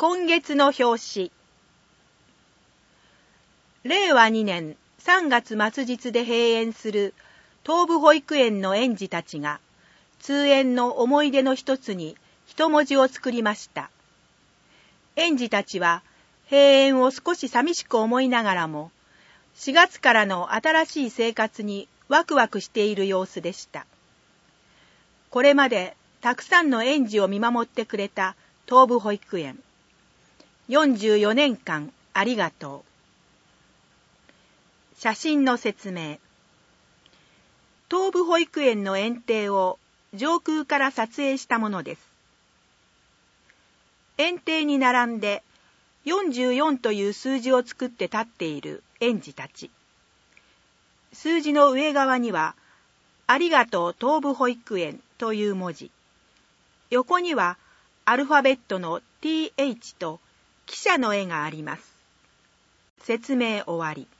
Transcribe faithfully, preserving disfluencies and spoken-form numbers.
今月の表紙。れいわにねんさんがつ末日で閉園する東部保育園の園児たちが通園の思い出の一つに一文字を作りました。園児たちは閉園を少し寂しく思いながらもしがつからの新しい生活にワクワクしている様子でした。これまでたくさんの園児を見守ってくれた東部保育園。よんじゅうよねんかんありがとう。写真の説明。東部保育園の園庭を上空から撮影したものです。園庭に並んでよんじゅうよんという数字を作って立っている園児たち。数字の上側には、ありがとう東部保育園という文字。横にはアルファベットの ティーエイチ と記者の絵があります。説明終わり。